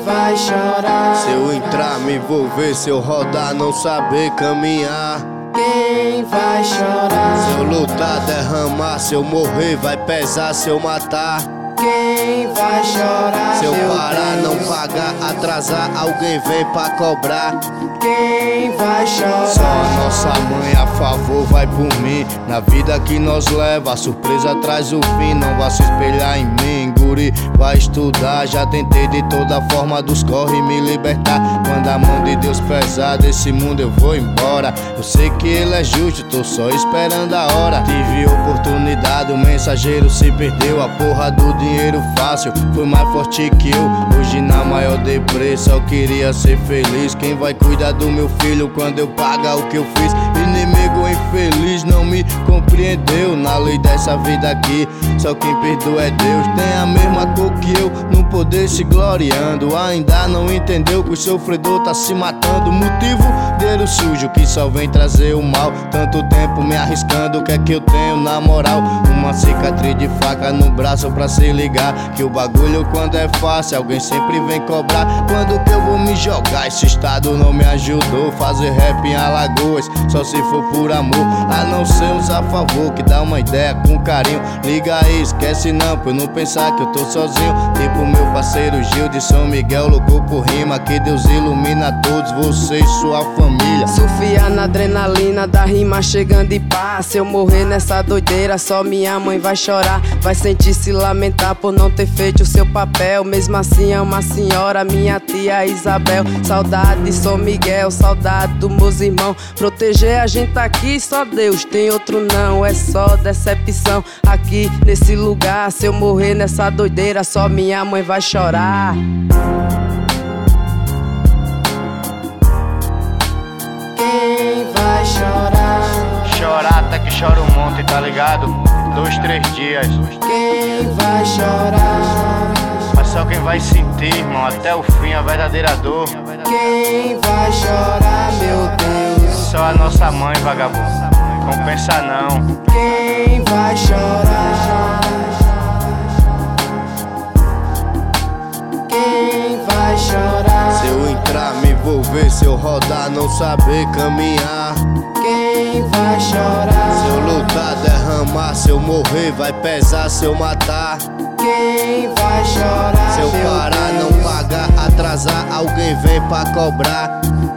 vai chorar? Se eu entrar, me envolver, se eu rodar, não saber caminhar. Quem vai chorar? Se eu lutar, derramar, se eu morrer, vai pesar, se eu matar. Quem vai chorar? Se eu meu parar, Deus? não pagar, atrasar, alguém vem pra cobrar. Quem vai chorar? Só a nossa mãe a favor vai por mim. Na vida que nós leva, a surpresa traz o fim. Não vá se espelhar em mim, guri, vai estudar. Já tentei de toda forma dos corre me libertar. Quando a mão de Deus pesar desse mundo eu vou embora. Eu sei que Ele é justo, tô só esperando a hora. Tive oportunidade, o mensageiro se perdeu. A porra do dinheiro fácil foi mais forte que eu. Hoje na maior deprê, só queria ser feliz. Quem vai cuidar do meu filho quando eu pagar o que eu fiz? Inimigo infeliz não me compreendeu. Na lei dessa vida aqui, só quem perdoa é Deus. Tem a mesma cor que eu, no poder se gloriando. Ainda não entendeu que o sofredor tá se matando. Motivo dinheiro sujo que só vem trazer o mal. Tanto tempo me arriscando, o que é que eu tenho na moral? Uma cicatriz de faca no braço pra se ligar. Que o bagulho quando é fácil, alguém sempre vem cobrar. Quando que eu vou me jogar? Esse estado não me ajudou. Fazer rap em Alagoas, só se for por amor. A não ser uns a favor, que dá uma ideia com carinho. Liga aí, esquece não, pra eu não pensar que eu tô sozinho. Tipo meu parceiro Gil de São Miguel, louco por rima. Que Deus ilumina todos, você e sua família. Surfia na adrenalina da rima chegando em paz. Se eu morrer nessa doideira, só minha mãe vai chorar. Vai sentir se lamentar por não ter feito o seu papel. Mesmo assim é uma senhora, minha tia Isabel. Saudade de São Miguel, saudade dos meus irmãos. Proteger a gente aqui, só Deus, tem outro não. É só decepção aqui nesse lugar. Se eu morrer nessa doideira, só minha mãe vai chorar. Quem vai chorar? Chorar até que chora um monte, tá ligado? 2, 3 dias. Quem vai chorar? Mas só quem vai sentir, irmão, até o fim a verdadeira dor. Quem vai chorar, meu Deus? Só a nossa mãe, vagabundo. Compensa não. Quem vai chorar? Quem vai chorar? Se eu entrar, me envolver, se eu rodar, não saber caminhar. Quem vai chorar? Se eu lutar, derramar, se eu morrer, vai pesar, se eu matar. Quem vai chorar? Se eu meu parar, Deus? não pagar, atrasar, alguém vem pra cobrar.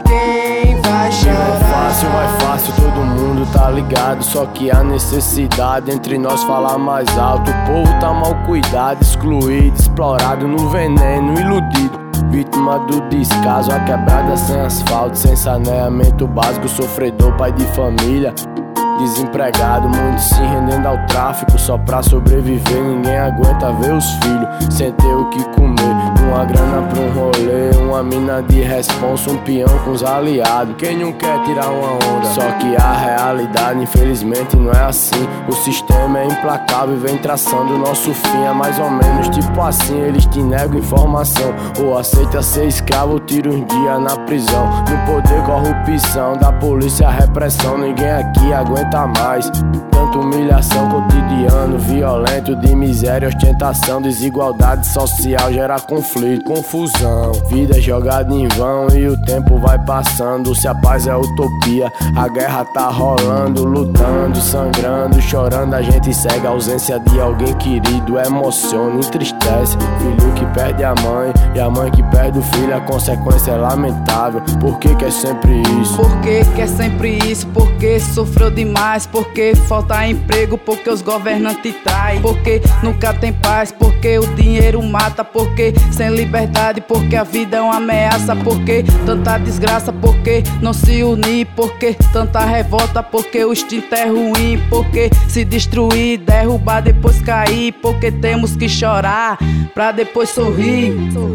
Quem vai chorar? Vai fácil, todo mundo tá ligado. Só que a necessidade entre nós falar mais alto. O povo tá mal cuidado, excluído, explorado no veneno, iludido. Vítima do descaso, a quebrada sem asfalto, sem saneamento básico, sofredor, pai de família. Desempregado, muitos se rendendo ao tráfico só pra sobreviver. Ninguém aguenta ver os filhos sem ter o que comer. Uma grana pra um rolê, uma mina de responsa, um peão com os aliados. Quem não quer tirar uma onda? Só que a realidade infelizmente não é assim. O sistema é implacável e vem traçando o nosso fim. É mais ou menos tipo assim, eles te negam informação. Ou aceita ser escravo ou tira uns dias na prisão. No poder, corrupção, da polícia, repressão. Ninguém aqui aguenta mais. Tanta humilhação, cotidiano, violento, de miséria, ostentação, desigualdade social, gera conflito, confusão. Vida jogada em vão e o tempo vai passando. Se a paz é utopia, a guerra tá rolando, lutando, sangrando, chorando. A gente segue a ausência de alguém querido, emociona, entristece. Filho que perde a mãe e a mãe que perde o filho, a consequência é lamentável. Por que é sempre isso? Por que é sempre isso? Porque sofreu demais, porque falta emprego, porque os governantes traem, porque nunca tem paz, porque o dinheiro mata, porque sem liberdade, porque a vida é uma ameaça, porque tanta desgraça, porque não se unir, porque tanta revolta, porque o instinto é ruim, porque se destruir, derrubar, depois cair, porque temos que chorar pra depois sorrir.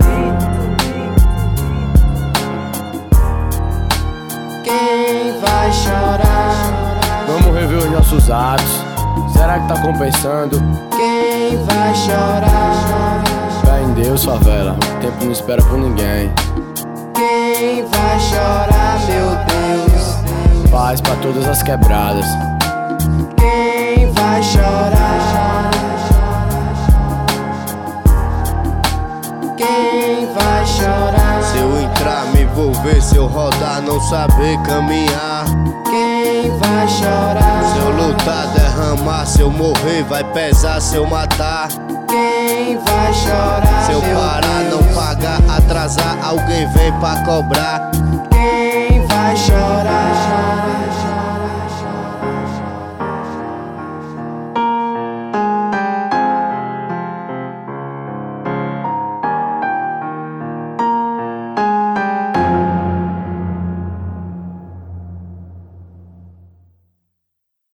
Quem vai chorar? Vamos rever os nossos atos. Será que tá compensando? Quem vai chorar? Fé em Deus, favela. O tempo não espera por ninguém. Quem vai chorar, meu Deus? Paz pra todas as quebradas. Quem vai chorar? Quem vai chorar? Se eu rodar, não saber caminhar, quem vai chorar? se eu lutar, derramar, se eu morrer, vai pesar, se eu matar, quem vai chorar? se eu meu parar, Deus? não pagar, atrasar, alguém vem pra cobrar.